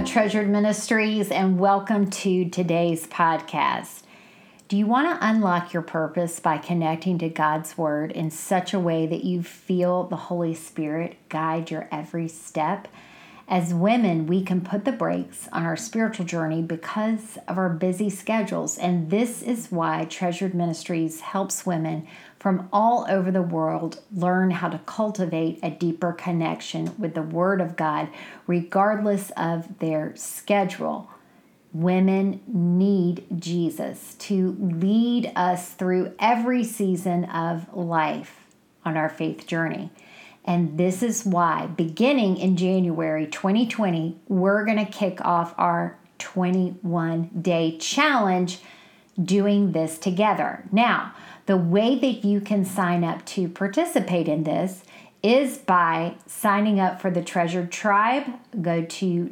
Treasured Ministries, and welcome to today's podcast. Do you want to unlock your purpose by connecting to God's Word in such a way that you feel the Holy Spirit guide your every step? As women, we can put the brakes on our spiritual journey because of our busy schedules, and this is why Treasured Ministries helps women from all over the world learn how to cultivate a deeper connection with the Word of God, regardless of their schedule. Women need Jesus to lead us through every season of life on our faith journey. And this is why, beginning in January 2020, we're going to kick off our 21-day challenge doing this together. Now, the way that you can sign up to participate in this is by signing up for the Treasured Tribe. Go to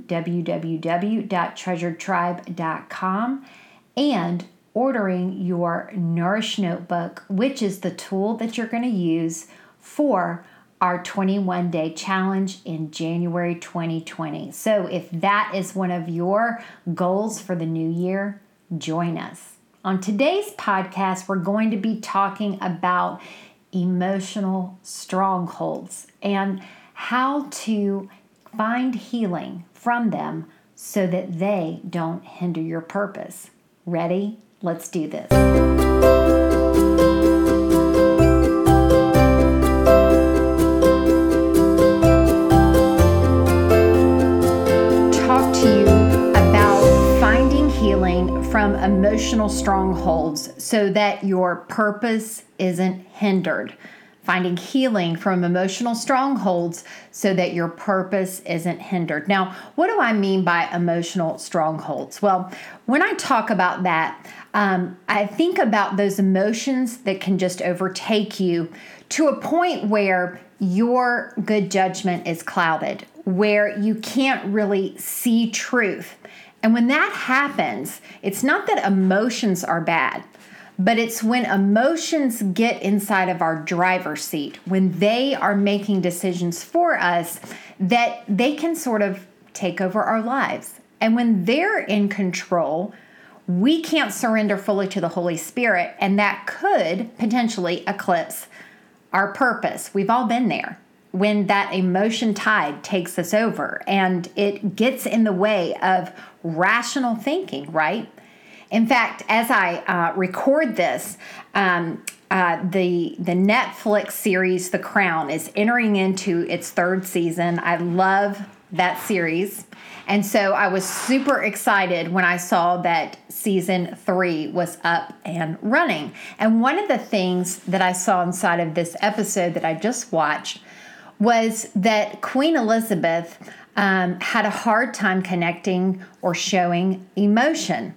www.treasuredtribe.com and ordering your Nourish Notebook, which is the tool that you're going to use for our 21-day challenge in January 2020. So if that is one of your goals for the new year, join us. On today's podcast, we're going to be talking about emotional strongholds and how to find healing from them so that they don't hinder your purpose. Ready? Let's do this. Talk to you about finding healing from emotional strongholds so that your purpose isn't hindered. Finding healing from emotional strongholds so that your purpose isn't hindered. Now, what do I mean by emotional strongholds? Well, when I talk about that, I think about those emotions that can just overtake you to a point where your good judgment is clouded, where you can't really see truth. And when that happens, it's not that emotions are bad, but it's when emotions get inside of our driver's seat, when they are making decisions for us, that they can sort of take over our lives. And when they're in control, we can't surrender fully to the Holy Spirit, and that could potentially eclipse our purpose. We've all been there. When that emotion tide takes us over and it gets in the way of rational thinking, right? In fact, as I record this, the Netflix series The Crown is entering into its third season. I love that series. And so I was super excited when I saw that season 3 was up and running. And one of the things that I saw inside of this episode that I just watched was that Queen Elizabeth had a hard time connecting or showing emotion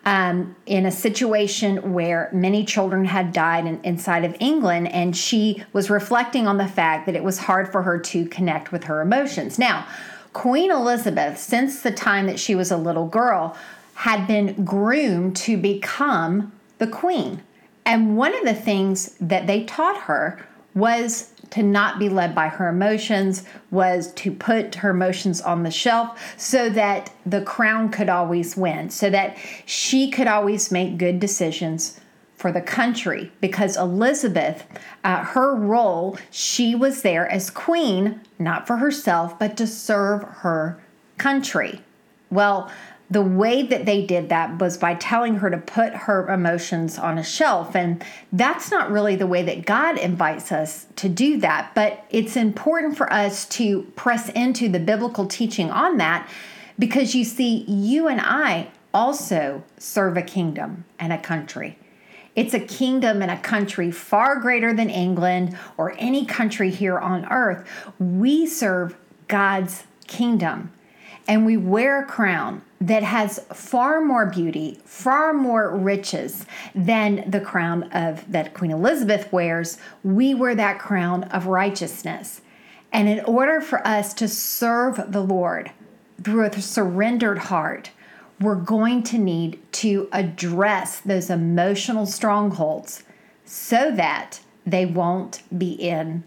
in a situation where many children had died inside of England, and she was reflecting on the fact that it was hard for her to connect with her emotions. Now, Queen Elizabeth, since the time that she was a little girl, had been groomed to become the queen. And one of the things that they taught her was to not be led by her emotions, was to put her emotions on the shelf so that the crown could always win, so that she could always make good decisions for the country. Because Elizabeth, her role, she was there as queen, not for herself, but to serve her country. Well, the way that they did that was by telling her to put her emotions on a shelf. And that's not really the way that God invites us to do that. But it's important for us to press into the biblical teaching on that, because you see, you and I also serve a kingdom and a country. It's a kingdom and a country far greater than England or any country here on earth. We serve God's kingdom, and we wear a crown that has far more beauty, far more riches than the crown that Queen Elizabeth wears. We wear that crown of righteousness. And in order for us to serve the Lord through a surrendered heart, we're going to need to address those emotional strongholds so that they won't be in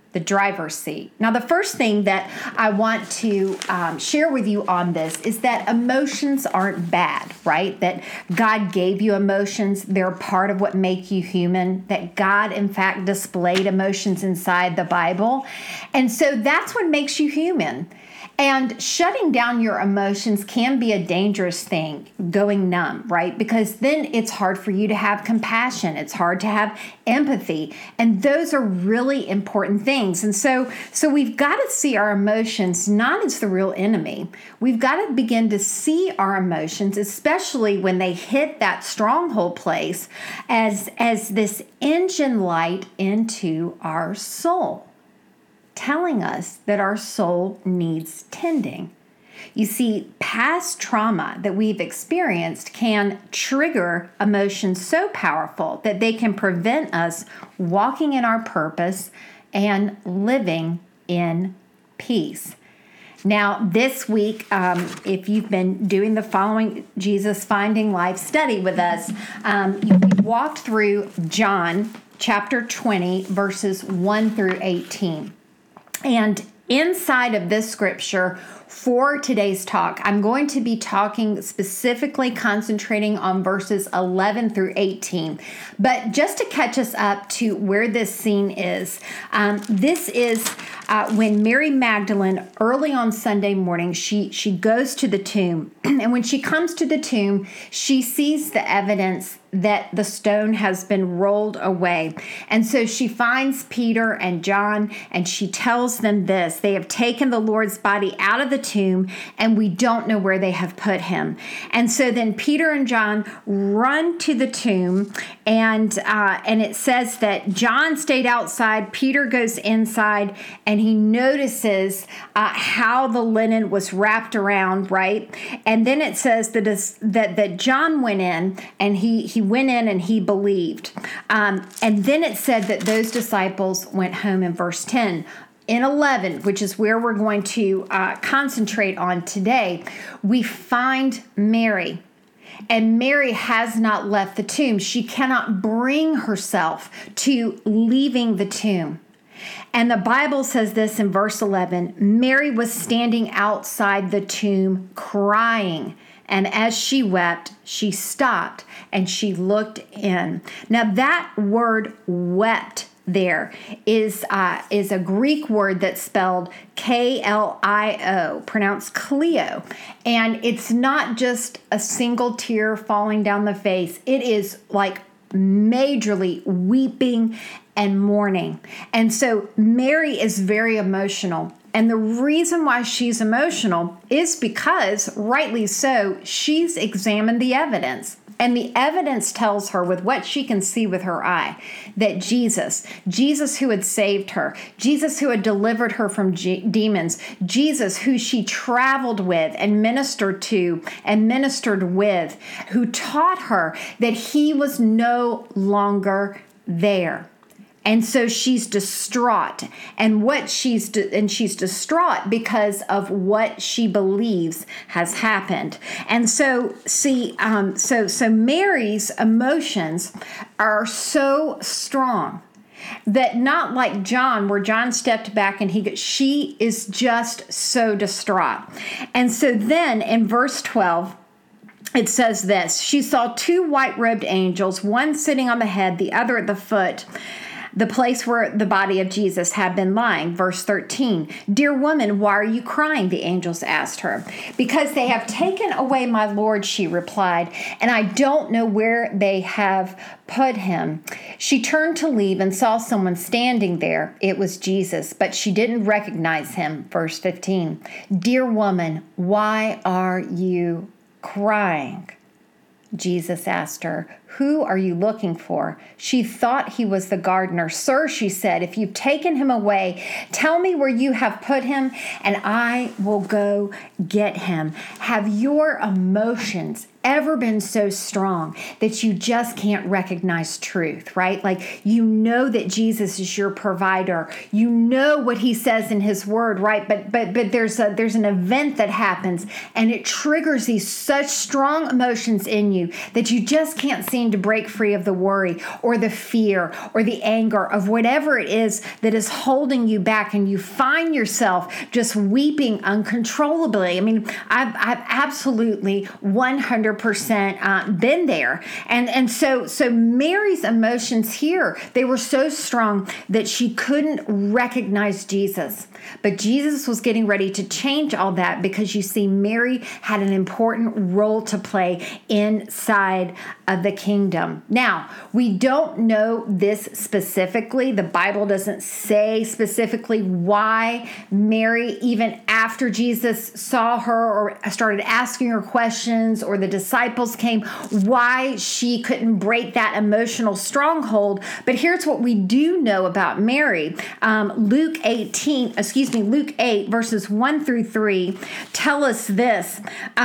the driver's seat. Now, the first thing that I want to share with you on this is that emotions aren't bad, right? That God gave you emotions. They're part of what make you human, that God, in fact, displayed emotions inside the Bible. And so that's what makes you human. And shutting down your emotions can be a dangerous thing, going numb, right? Because then it's hard for you to have compassion. It's hard to have empathy. And those are really important things. And so we've got to see our emotions not as the real enemy. We've got to begin to see our emotions, especially when they hit that stronghold place, as this engine light into our soul, telling us that our soul needs tending. You see, past trauma that we've experienced can trigger emotions so powerful that they can prevent us walking in our purpose and living in peace. Now, this week, if you've been doing the Following Jesus Finding Life study with us, we walked through John chapter 20, verses 1 through 18. And inside of this scripture for today's talk, I'm going to be talking specifically concentrating on verses 11 through 18. But just to catch us up to where this scene is, this is when Mary Magdalene, early on Sunday morning, she goes to the tomb. And when she comes to the tomb, she sees the evidence that the stone has been rolled away. And so she finds Peter and John, and she tells them this: they have taken the Lord's body out of the tomb, and we don't know where they have put him. And so then Peter and John run to the tomb, and it says that John stayed outside, Peter goes inside, and he notices how the linen was wrapped around, right? And then it says that John went in, and he went in and he believed. And then it said that those disciples went home in verse 10. In 11, which is where we're going to concentrate on today, we find Mary. And Mary has not left the tomb. She cannot bring herself to leaving the tomb. And the Bible says this in verse 11: Mary was standing outside the tomb crying. And as she wept, she stopped and she looked in. Now that word wept there is a Greek word that's spelled Klio, pronounced Cleo. And it's not just a single tear falling down the face. It is like majorly weeping and mourning. And so Mary is very emotional. And the reason why she's emotional is because, rightly so, she's examined the evidence. And the evidence tells her, with what she can see with her eye, that Jesus who had saved her, Jesus who had delivered her from demons, Jesus who she traveled with and ministered to and ministered with, who taught her that he was no longer there. And so she's distraught, and she's distraught because of what she believes has happened. And so, so Mary's emotions are so strong that, not like John, where John stepped back and she is just so distraught. And so then in verse 12, it says this: she saw two white-robed angels, one sitting on the head, the other at the foot, the place where the body of Jesus had been lying. Verse 13, "Dear woman, why are you crying?" the angels asked her. "Because they have taken away my Lord," she replied, "and I don't know where they have put him." She turned to leave and saw someone standing there. It was Jesus, but she didn't recognize him. Verse 15, "Dear woman, why are you crying?" Jesus asked her, "Who are you looking for?" She thought he was the gardener. "Sir," she said, "if you've taken him away, tell me where you have put him, and I will go get him." Have your emotions ever been so strong that you just can't recognize truth, right? Like, you know that Jesus is your provider. You know what he says in his word, right? But there's an event that happens, and it triggers these such strong emotions in you that you just can't seem seem to break free of the worry or the fear or the anger of whatever it is that is holding you back, and you find yourself just weeping uncontrollably. I mean, I've absolutely 100% been there. And so Mary's emotions here, they were so strong that she couldn't recognize Jesus. But Jesus was getting ready to change all that, because you see, Mary had an important role to play inside of the kingdom. Now, we don't know this specifically. The Bible doesn't say specifically why Mary, even after Jesus saw her or started asking her questions, or the disciples came, why she couldn't break that emotional stronghold. But here's what we do know about Mary. Luke 8, verses 1 through 3 tell us this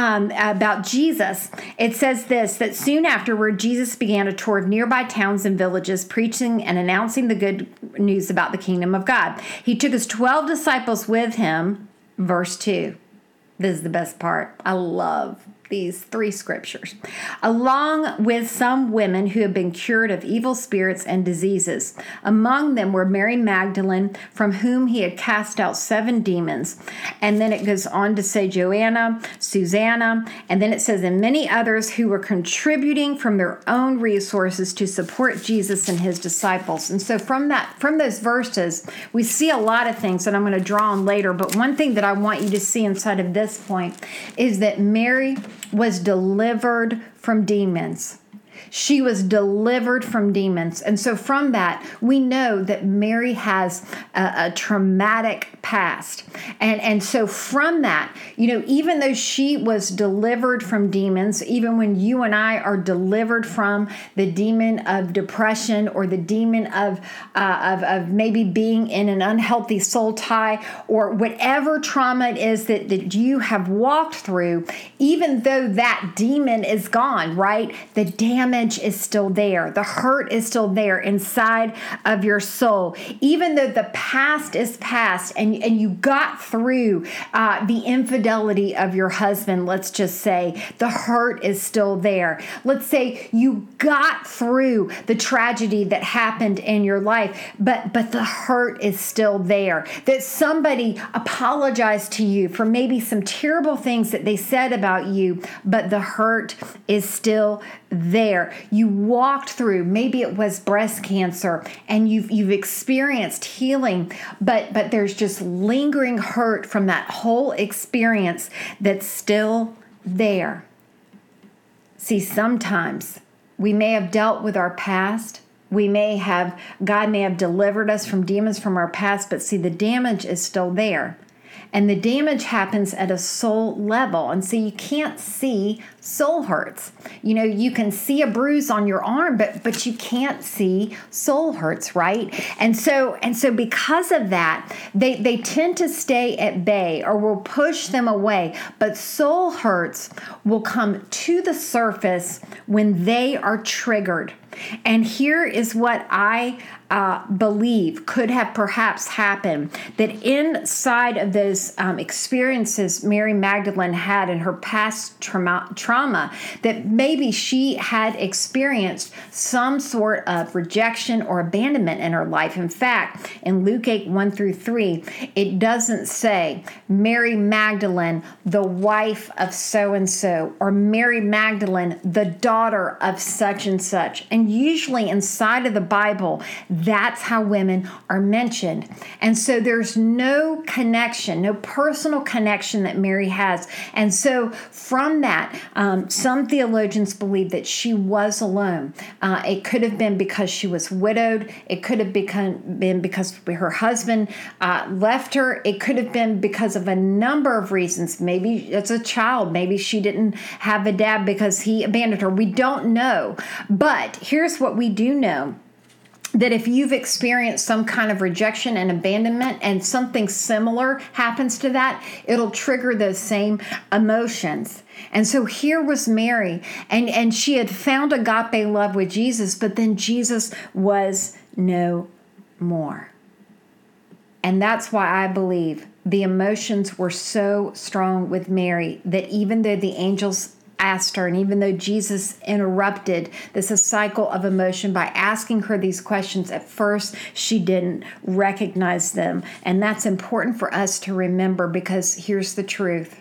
about Jesus. It says this, that soon afterward, Jesus began a tour of nearby towns and villages, preaching and announcing the good news about the kingdom of God. He took his 12 disciples with him. Verse 2. This is the best part. I love these three scriptures. Along with some women who had been cured of evil spirits and diseases. Among them were Mary Magdalene, from whom he had cast out 7 demons. And then it goes on to say Joanna, Susanna, and then it says, and many others who were contributing from their own resources to support Jesus and his disciples. And so from those verses, we see a lot of things that I'm going to draw on later. But one thing that I want you to see inside of this point is that Mary was delivered from demons. She was delivered from demons. And so from that, we know that Mary has a traumatic past. And so from that, even though she was delivered from demons, even when you and I are delivered from the demon of depression, or the demon of maybe being in an unhealthy soul tie, or whatever trauma it is that you have walked through, even though that demon is gone, right? The damage is still there. The hurt is still there inside of your soul. Even though the past is past, and you got through the infidelity of your husband, let's just say, the hurt is still there. Let's say you got through the tragedy that happened in your life, but the hurt is still there. That somebody apologized to you for maybe some terrible things that they said about you, but the hurt is still there. You walked through, maybe it was breast cancer, and you've experienced healing, but there's just lingering hurt from that whole experience that's still there. See, sometimes we may have dealt with our past. God may have delivered us from demons from our past, but see, the damage is still there. And the damage happens at a soul level. And so you can't see soul hurts. You can see a bruise on your arm, but you can't see soul hurts, right? And so because of that, they tend to stay at bay, or will push them away. But soul hurts will come to the surface when they are triggered. And here is what I believe could have perhaps happened, that inside of those experiences Mary Magdalene had in her past trauma, that maybe she had experienced some sort of rejection or abandonment in her life. In fact, in Luke 8, 1 through 3, it doesn't say Mary Magdalene, the wife of so-and-so, or Mary Magdalene, the daughter of such and such. And usually inside of the Bible, that's how women are mentioned. And so there's no connection, no personal connection that Mary has. And so from that, some theologians believe that she was alone. It could have been because she was widowed. It could have been because her husband left her. It could have been because of a number of reasons. Maybe as a child, maybe she didn't have a dad because he abandoned her. We don't know. But here's what we do know. That if you've experienced some kind of rejection and abandonment, and something similar happens to that, it'll trigger those same emotions. And so here was Mary, and she had found agape love with Jesus, but then Jesus was no more. And that's why I believe the emotions were so strong with Mary, that even though the angels asked her, and even though Jesus interrupted this cycle of emotion by asking her these questions, at first she didn't recognize them. And that's important for us to remember, because here's the truth.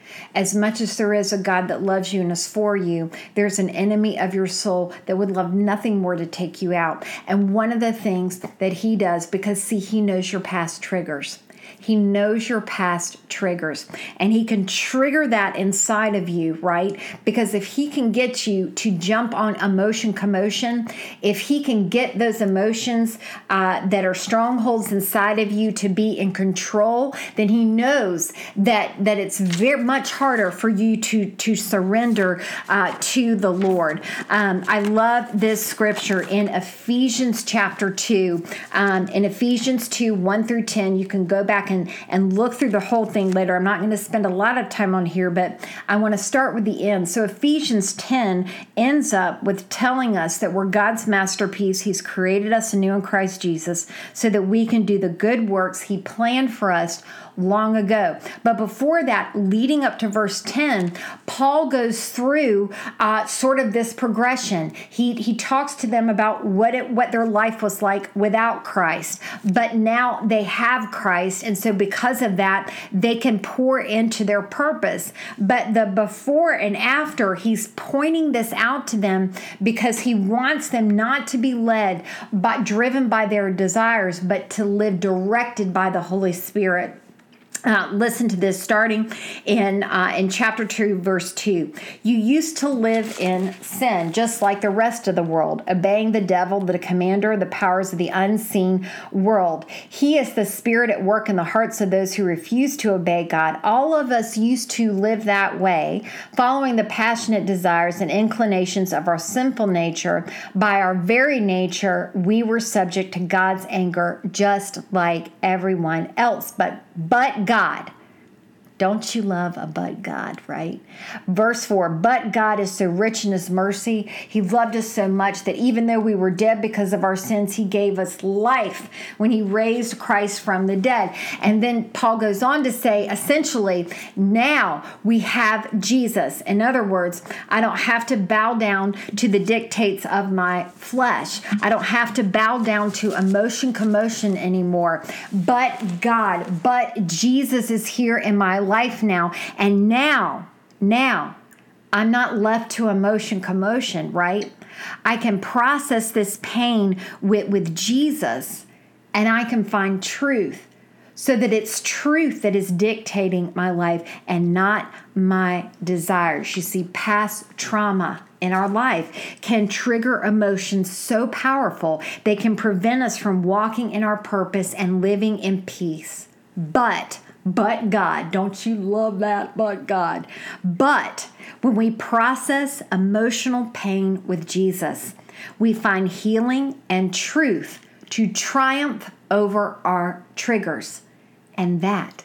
As much as there is a God that loves you and is for you, there's an enemy of your soul that would love nothing more to take you out. And one of the things that he does, because see, he knows your past triggers. He knows your past triggers, and he can trigger that inside of you, right? Because if he can get you to jump on emotion commotion, if he can get those emotions that are strongholds inside of you to be in control, then he knows that it's very much harder for you to surrender to the Lord. I love this scripture in Ephesians chapter 2. In Ephesians 2, 1 through 10, you can go back and look through the whole thing later. I'm not going to spend a lot of time on here, but I want to start with the end. So Ephesians 10 ends up with telling us that we're God's masterpiece. He's created us anew in Christ Jesus so that we can do the good works he planned for us long ago. But before that, leading up to verse 10, Paul goes through sort of this progression. He talks to them about what their life was like without Christ, but now they have Christ, and so because of that, they can pour into their purpose. But the before and after, he's pointing this out to them because he wants them not to be led driven by their desires, but to live directed by the Holy Spirit. Listen to this, starting in chapter 2, verse 2. You used to live in sin, just like the rest of the world, obeying the devil, the commander of the powers of the unseen world. He is the spirit at work in the hearts of those who refuse to obey God. All of us used to live that way, following the passionate desires and inclinations of our sinful nature. By our very nature, we were subject to God's anger, just like everyone else. But God. Don't you love a but God, right? Verse 4, but God is so rich in his mercy. He loved us so much that even though we were dead because of our sins, he gave us life when he raised Christ from the dead. And then Paul goes on to say, essentially, now we have Jesus. In other words, I don't have to bow down to the dictates of my flesh. I don't have to bow down to emotion commotion anymore. But God, but Jesus is here in my life now. And now I'm not left to emotion commotion, right? I can process this pain with Jesus, and I can find truth, so that it's truth that is dictating my life and not my desires. You see, past trauma in our life can trigger emotions so powerful they can prevent us from walking in our purpose and living in peace. But God, don't you love that? But God. But when we process emotional pain with Jesus, we find healing and truth to triumph over our triggers. And that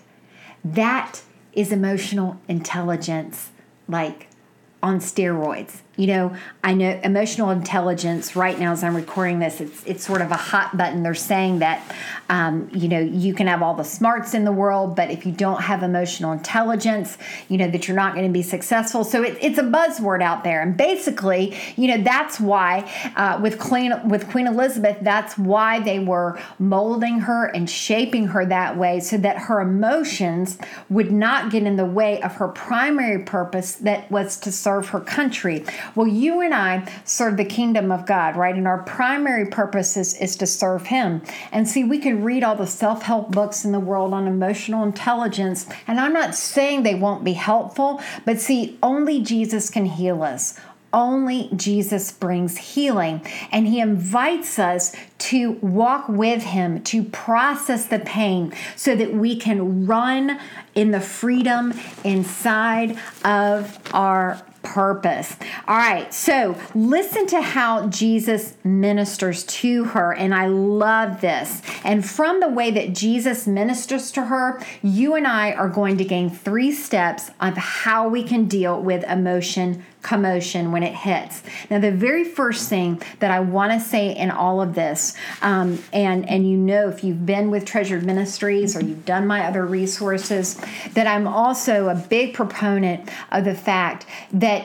is emotional intelligence, like on steroids. You know, I know emotional intelligence right now, as I'm recording this, it's sort of a hot button. They're saying that, you can have all the smarts in the world, but if you don't have emotional intelligence, that you're not going to be successful. So it's a buzzword out there. And basically, that's why with Queen Elizabeth, that's why they were molding her and shaping her that way, so that her emotions would not get in the way of her primary purpose, that was to serve her country. Well, you and I serve the kingdom of God, right? And our primary purpose is to serve him. And see, we can read all the self-help books in the world on emotional intelligence, and I'm not saying they won't be helpful, but see, only Jesus can heal us. Only Jesus brings healing, and he invites us to walk with him, to process the pain so that we can run in the freedom inside of our purpose. All right, so listen to how Jesus ministers to her, and I love this. And from the way that Jesus ministers to her, you and I are going to gain 3 steps of how we can deal with emotion commotion when it hits. Now, the very first thing that I want to say in all of this, and if you've been with Treasured Ministries or you've done my other resources, that I'm also a big proponent of the fact that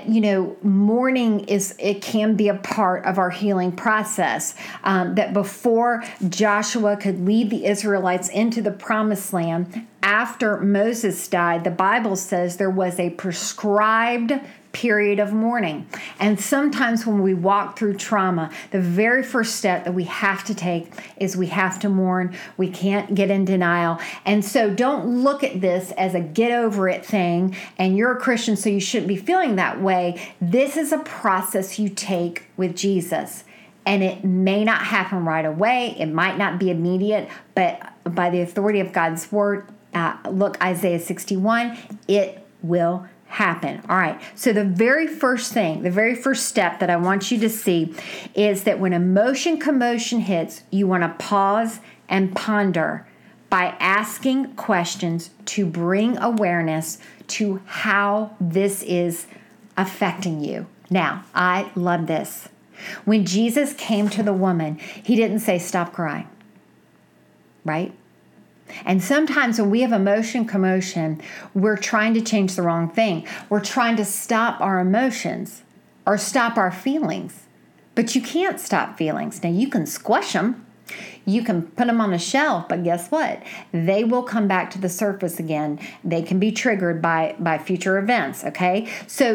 that, mourning it can be a part of our healing process. That before Joshua could lead the Israelites into the promised land, after Moses died, the Bible says there was a prescribed period of mourning. And sometimes when we walk through trauma, the very first step that we have to take is we have to mourn. We can't get in denial. And so don't look at this as a get over it thing, and you're a Christian, so you shouldn't be feeling that way. This is a process you take with Jesus. And it may not happen right away. It might not be immediate, but by the authority of God's word, look, Isaiah 61, it will happen. All right. So the very first step that I want you to see is that when emotion commotion hits, you want to pause and ponder by asking questions to bring awareness to how this is affecting you. Now, I love this. When Jesus came to the woman, he didn't say, stop crying, right? And sometimes when we have emotion commotion, we're trying to change the wrong thing. We're trying to stop our emotions or stop our feelings. But you can't stop feelings. Now, you can squash them. You can put them on a shelf, but guess what? They will come back to the surface again. They can be triggered by future events, okay? So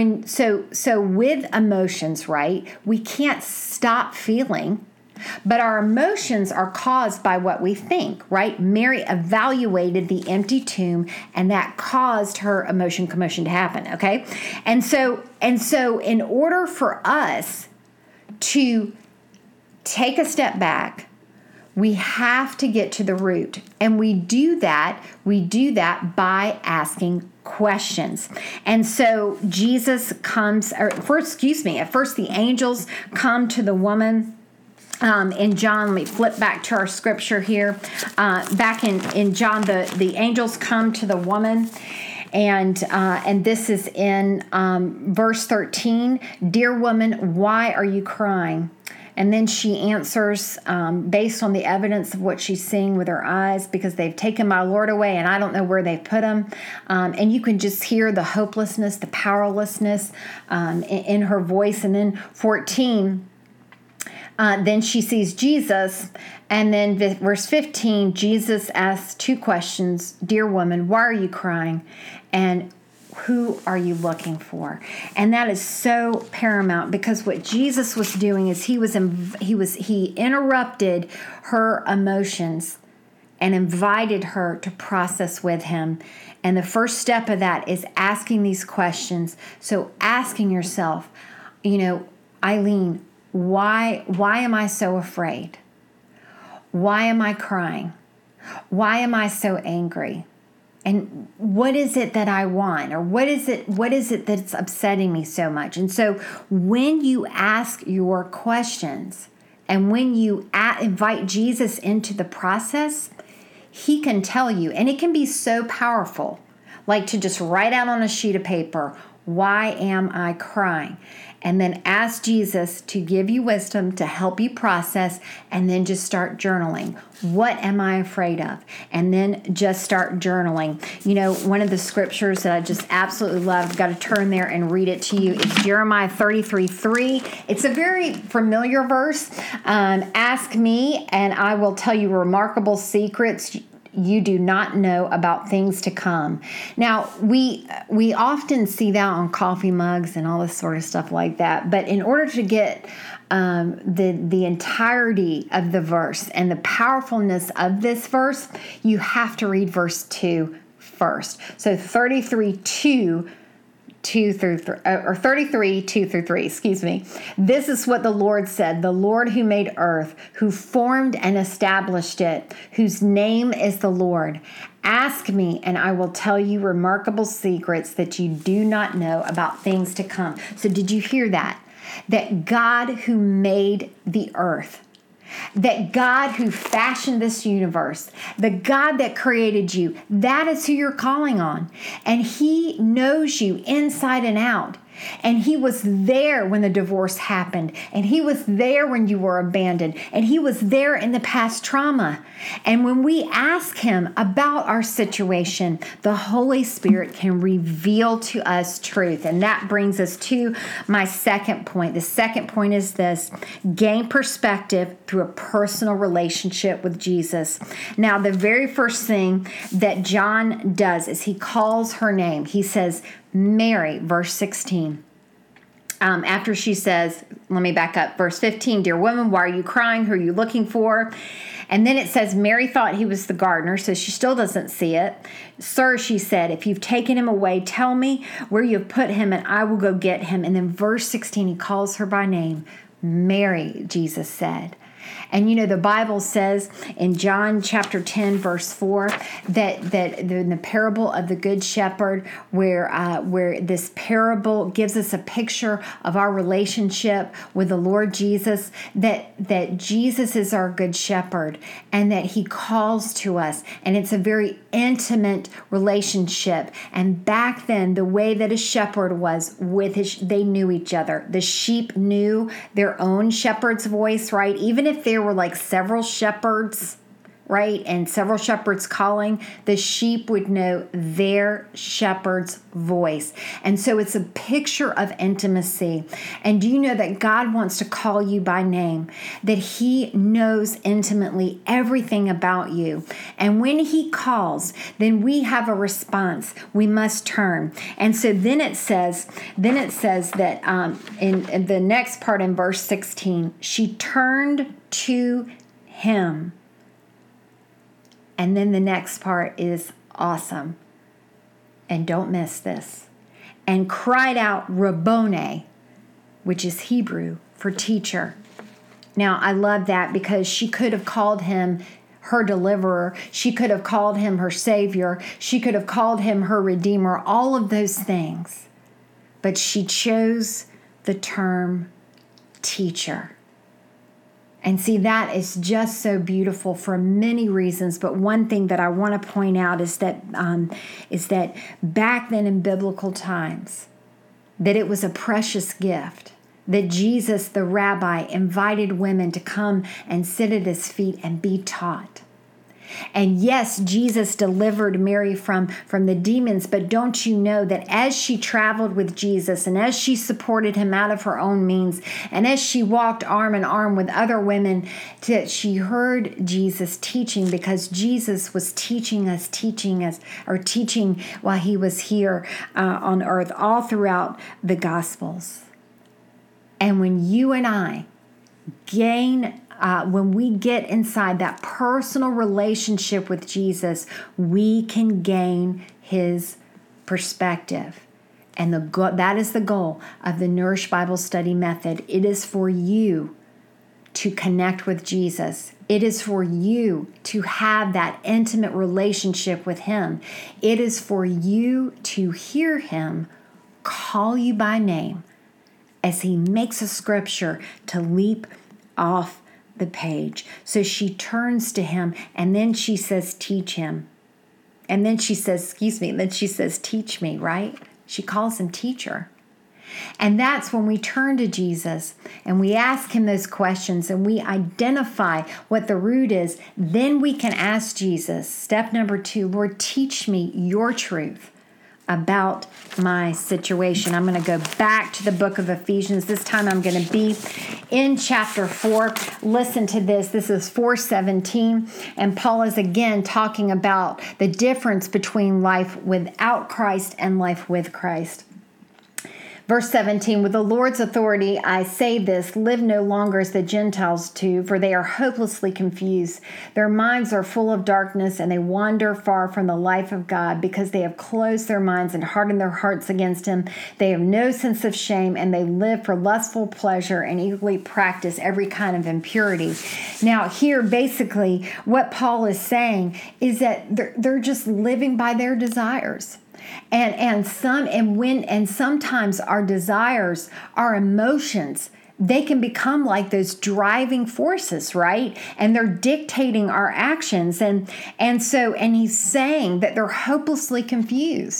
with emotions, right? We can't stop feeling. But our emotions are caused by what we think, right? Mary evaluated the empty tomb, and that caused her emotion commotion to happen, okay? And so in order for us to take a step back, we have to get to the root. And we do that by asking questions. And so Jesus comes, at first the angels come to the woman. In John, let me flip back to our scripture here. Back in John, the angels come to the woman, and this is in verse 13. Dear woman, why are you crying? And then she answers based on the evidence of what she's seeing with her eyes, because they've taken my Lord away and I don't know where they've put him. And you can just hear the hopelessness, the powerlessness in her voice. And then 14, then she sees Jesus. And then verse 15, Jesus asks two questions. Dear woman, why are you crying? And who are you looking for? And that is so paramount, because what Jesus was doing is he interrupted her emotions and invited her to process with him. And the first step of that is asking these questions. So asking yourself, Eileen, why am I so afraid? Why am I crying? Why am I so angry? And what is it that I want? Or what is it that's upsetting me so much? And so when you ask your questions and when you invite Jesus into the process, he can tell you, and it can be so powerful, like to just write out on a sheet of paper, why am I crying? And then ask Jesus to give you wisdom to help you process, and then just start journaling. What am I afraid of? And then just start journaling. One of the scriptures that I just absolutely love, I've got to turn there and read it to you. It's Jeremiah 33:3. It's a very familiar verse. Ask me, and I will tell you remarkable secrets you do not know about things to come. Now, we often see that on coffee mugs and all this sort of stuff like that. But in order to get the entirety of the verse and the powerfulness of this verse, you have to read verse 2 first. So 33:2 through 3. Excuse me. This is what the Lord said, the Lord who made earth, who formed and established it, whose name is the Lord. Ask me, and I will tell you remarkable secrets that you do not know about things to come. So did you hear that? That God who made the earth, that God who fashioned this universe, the God that created you, that is who you're calling on. And he knows you inside and out. And he was there when the divorce happened. And he was there when you were abandoned. And he was there in the past trauma. And when we ask him about our situation, the Holy Spirit can reveal to us truth. And that brings us to my second point. The second point is this: gain perspective through a personal relationship with Jesus. Now, the very first thing that John does is he calls her name. He says, Mary, verse 16. After she says, let me back up, verse 15, dear woman, why are you crying? Who are you looking for? And then it says, Mary thought he was the gardener, so she still doesn't see it. Sir, she said, if you've taken him away, tell me where you have put him, and I will go get him. And then verse 16, he calls her by name. Mary, Jesus said. And the Bible says in John chapter 10, verse 4, that in the parable of the Good Shepherd, where this parable gives us a picture of our relationship with the Lord Jesus, that Jesus is our Good Shepherd and that he calls to us. And it's a very intimate relationship. And back then, the way that a shepherd was they knew each other. The sheep knew their own shepherd's voice, right? Even if there were like several shepherds, right? And several shepherds calling, the sheep would know their shepherd's voice. And so it's a picture of intimacy. And do you know that God wants to call you by name? That he knows intimately everything about you. And when he calls, then we have a response. We must turn. And so then it says that in the next part in verse 16, she turned to him. And then the next part is awesome. And don't miss this. And cried out, Rabboni, which is Hebrew for teacher. Now, I love that because she could have called him her deliverer. She could have called him her savior. She could have called him her redeemer, all of those things. But she chose the term teacher. And see, that is just so beautiful for many reasons. But one thing that I want to point out is that back then in biblical times, that it was a precious gift that Jesus, the rabbi, invited women to come and sit at his feet and be taught. And yes, Jesus delivered Mary from the demons, but don't you know that as she traveled with Jesus and as she supported him out of her own means and as she walked arm in arm with other women, that she heard Jesus teaching, because Jesus was teaching while he was here on earth all throughout the Gospels. And when you and I when we get inside that personal relationship with Jesus, we can gain his perspective. And that is the goal of the Nourish Bible Study Method. It is for you to connect with Jesus. It is for you to have that intimate relationship with him. It is for you to hear him call you by name as he makes a scripture to leap off the page. So she turns to him and then she says, teach him. And then she says, teach me, right? She calls him teacher. And that's when we turn to Jesus and we ask him those questions and we identify what the root is. Then we can ask Jesus, step number 2, Lord, teach me your truth about my situation. I'm going to go back to the book of Ephesians. This time I'm going to be in chapter 4. Listen to this. This is 4:17. And Paul is again talking about the difference between life without Christ and life with Christ. Verse 17, with the Lord's authority, I say this, live no longer as the Gentiles do, for they are hopelessly confused. Their minds are full of darkness, and they wander far from the life of God because they have closed their minds and hardened their hearts against him. They have no sense of shame, and they live for lustful pleasure and eagerly practice every kind of impurity. Now, here, basically, what Paul is saying is that they're just living by their desires. And sometimes our desires, our emotions, they can become like those driving forces, right? And they're dictating our actions. And he's saying that they're hopelessly confused.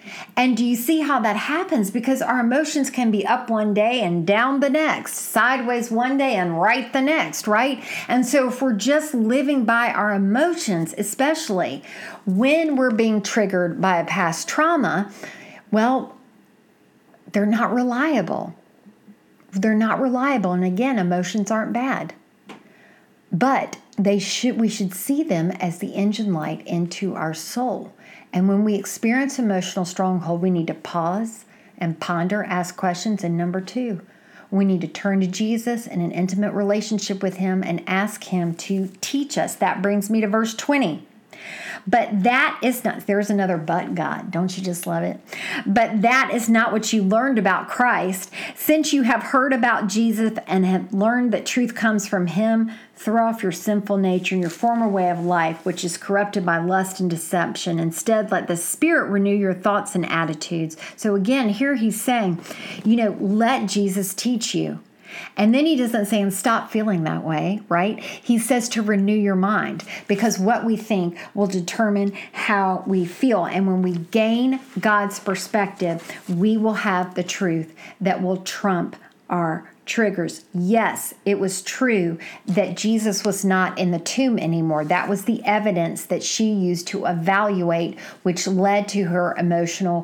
And do you see how that happens? Because our emotions can be up one day and down the next, sideways one day and right the next, right? And so if we're just living by our emotions, especially when we're being triggered by a past trauma, well, they're not reliable. They're not reliable. And again, emotions aren't bad. But we should see them as the engine light into our soul. And when we experience emotional stronghold, we need to pause and ponder, ask questions. And number 2, we need to turn to Jesus in an intimate relationship with him and ask him to teach us. That brings me to verse 20. But that is not, there's another but God. Don't you just love it? But that is not what you learned about Christ. Since you have heard about Jesus and have learned that truth comes from him, throw off your sinful nature and your former way of life, which is corrupted by lust and deception. Instead, let the Spirit renew your thoughts and attitudes. So again, here he's saying, let Jesus teach you. And then he doesn't say, and stop feeling that way, right? He says to renew your mind, because what we think will determine how we feel. And when we gain God's perspective, we will have the truth that will trump our triggers. Yes, it was true that Jesus was not in the tomb anymore. That was the evidence that she used to evaluate, which led to her emotions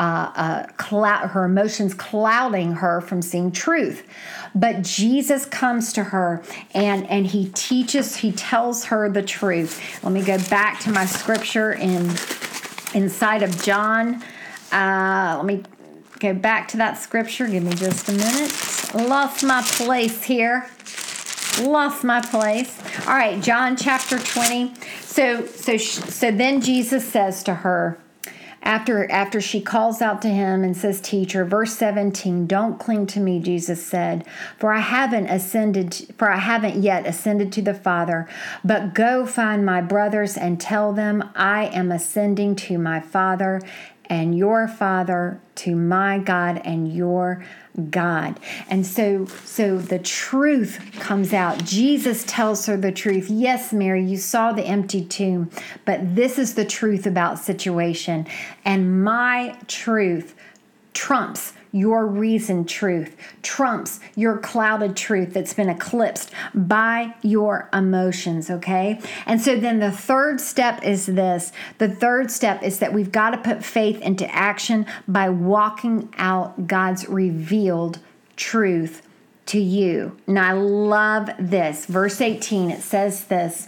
clouding her from seeing truth. But Jesus comes to her and he tells her the truth. Let me go back to my scripture inside of John. Let me go back to that scripture. Give me just a minute. Lost my place here. All right, John chapter 20. So then Jesus says to her, after she calls out to him and says, teacher, verse 17, don't cling to me, Jesus said, for I haven't yet ascended to the Father, but go find my brothers and tell them I am ascending to my Father and your Father, to my God and your God. And so the truth comes out. Jesus tells her the truth. Yes, Mary, you saw the empty tomb, but this is the truth about situation. And my truth trumps your reasoned truth, trumps your clouded truth that's been eclipsed by your emotions, okay? And so then the third step is this. The third step is that we've got to put faith into action by walking out God's revealed truth to you. And I love this. Verse 18, it says this.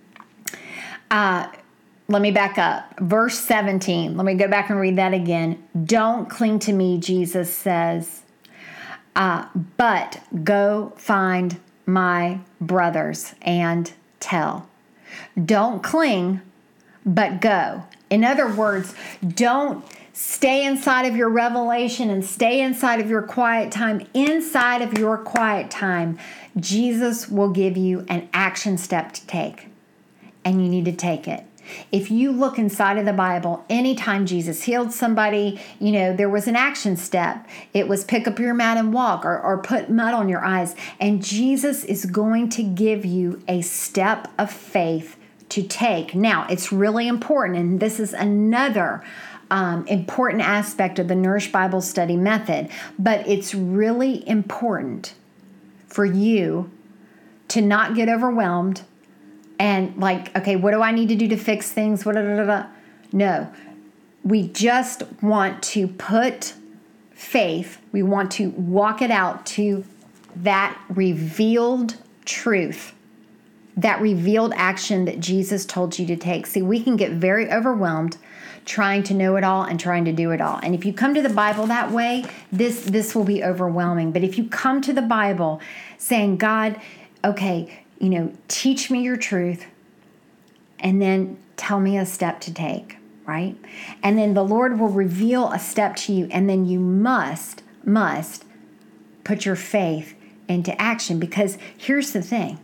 Let me back up. Verse 17. Let me go back and read that again. Don't cling to me, Jesus says, but go find my brothers and tell. Don't cling, but go. In other words, don't stay inside of your revelation and stay inside of your quiet time. Inside of your quiet time, Jesus will give you an action step to take, and you need to take it. If you look inside of the Bible, anytime Jesus healed somebody, there was an action step. It was pick up your mat and walk, or put mud on your eyes. And Jesus is going to give you a step of faith to take. Now, it's really important, and this is another important aspect of the Nourish Bible Study method, but it's really important for you to not get overwhelmed and okay, what do I need to do to fix things? No, we just want to put faith, we want to walk it out to that revealed truth, that revealed action that Jesus told you to take. See, we can get very overwhelmed trying to know it all and trying to do it all. And if you come to the Bible that way, this will be overwhelming. But if you come to the Bible saying, God, okay, teach me your truth, and then tell me a step to take, right? And then the Lord will reveal a step to you, and then you must put your faith into action, because here's the thing.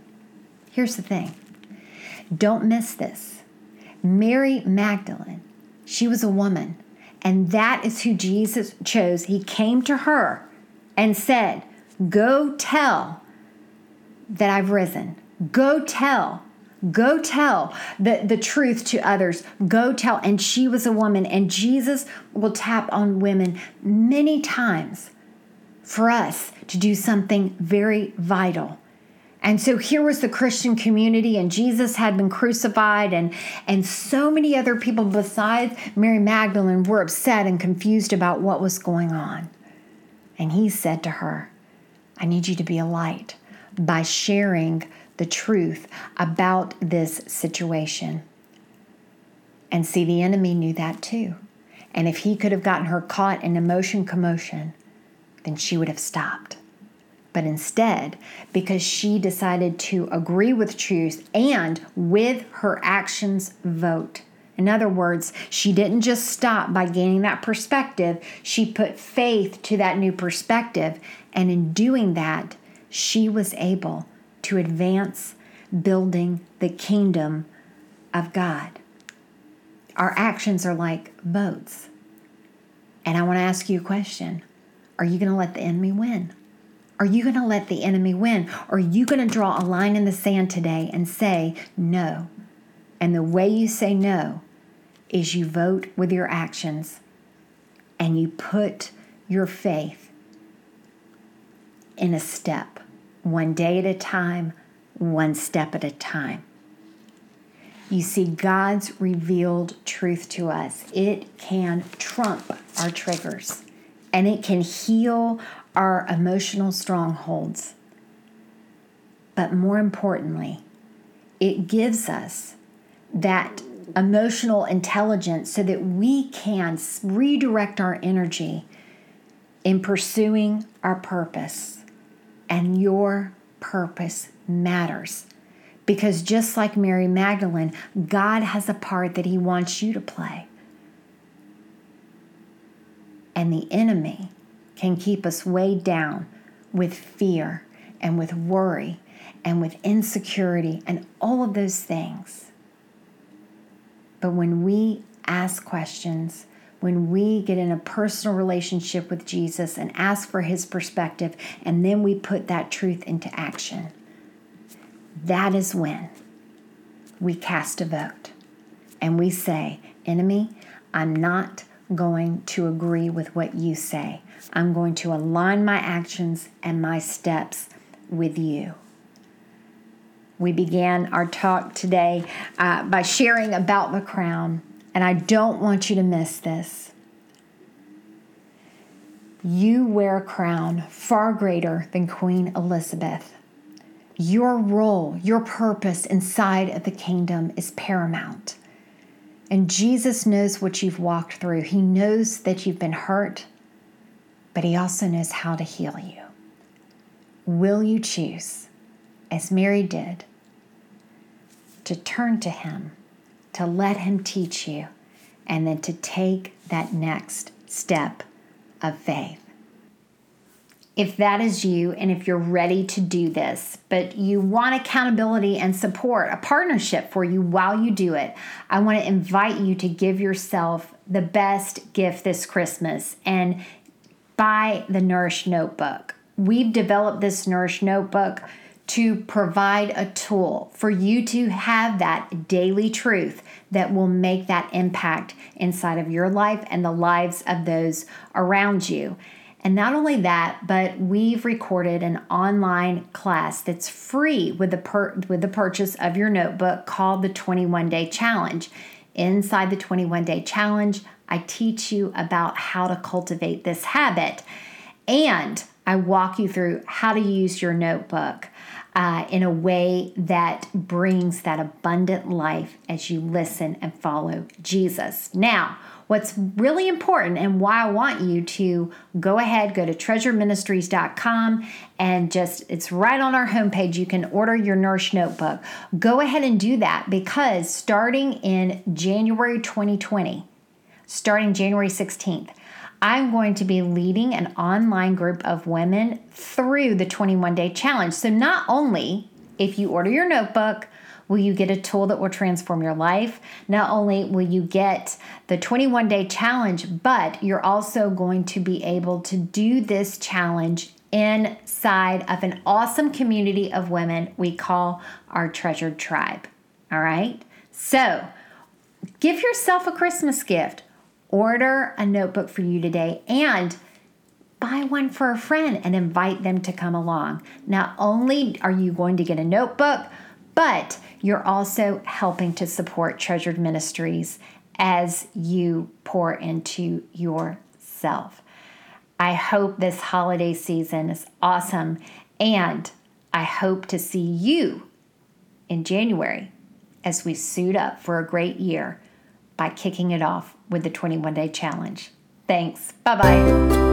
Don't miss this. Mary Magdalene, she was a woman, and that is who Jesus chose. He came to her and said, go tell that I've risen. Go tell Go tell the truth to others. Go tell. And she was a woman. And Jesus will tap on women many times for us to do something very vital. And so here was the Christian community, and Jesus had been crucified, and so many other people besides Mary Magdalene were upset and confused about what was going on. And he said to her, I need you to be a light by sharing the truth about this situation. And see, the enemy knew that too. And if he could have gotten her caught in emotion commotion, then she would have stopped. But instead, because she decided to agree with truth and with her actions vote. In other words, she didn't just stop by gaining that perspective. She put faith to that new perspective. And in doing that, she was able to advance building the kingdom of God. Our actions are like votes. And I want to ask you a question. Are you going to let the enemy win? Are you going to let the enemy win? Or are you going to draw a line in the sand today and say no? And the way you say no is you vote with your actions and you put your faith in a step, one day at a time, one step at a time. You see, God's revealed truth to us. It can trump our triggers and it can heal our emotional strongholds. But more importantly, it gives us that emotional intelligence so that we can redirect our energy in pursuing our purpose. And your purpose matters. Because just like Mary Magdalene, God has a part that he wants you to play. And the enemy can keep us weighed down with fear and with worry and with insecurity and all of those things. But when we ask questions, when we get in a personal relationship with Jesus and ask for his perspective, and then we put that truth into action, that is when we cast a vote and we say, enemy, I'm not going to agree with what you say. I'm going to align my actions and my steps with you. We began our talk today by sharing about the crown, and I don't want you to miss this. You wear a crown far greater than Queen Elizabeth. Your role, your purpose inside of the kingdom is paramount. And Jesus knows what you've walked through. He knows that you've been hurt, but he also knows how to heal you. Will you choose, as Mary did, to turn to him, to let him teach you, and then to take that next step of faith? If that is you, and if you're ready to do this, but you want accountability and support, a partnership for you while you do it, I want to invite you to give yourself the best gift this Christmas and buy the Nourish Notebook. We've developed this Nourish Notebook to provide a tool for you to have that daily truth that will make that impact inside of your life and the lives of those around you. And not only that, but we've recorded an online class that's free with the purchase of your notebook called the 21-Day Challenge. Inside the 21-Day Challenge, I teach you about how to cultivate this habit, and I walk you through how to use your notebook in a way that brings that abundant life as you listen and follow Jesus. Now, what's really important and why I want you to go to treasureministries.com and it's right on our homepage. You can order your Nourish Notebook. Go ahead and do that, because starting in January 2020, starting January 16th, I'm going to be leading an online group of women through the 21-Day Challenge. So not only if you order your notebook, will you get a tool that will transform your life? Not only will you get the 21-Day Challenge, but you're also going to be able to do this challenge inside of an awesome community of women we call our Treasured Tribe. All right? So give yourself a Christmas gift. Order a notebook for you today and buy one for a friend and invite them to come along. Not only are you going to get a notebook, but you're also helping to support Treasured Ministries as you pour into yourself. I hope this holiday season is awesome, and I hope to see you in January as we suit up for a great year by kicking it off with the 21-day challenge. Thanks. Bye-bye.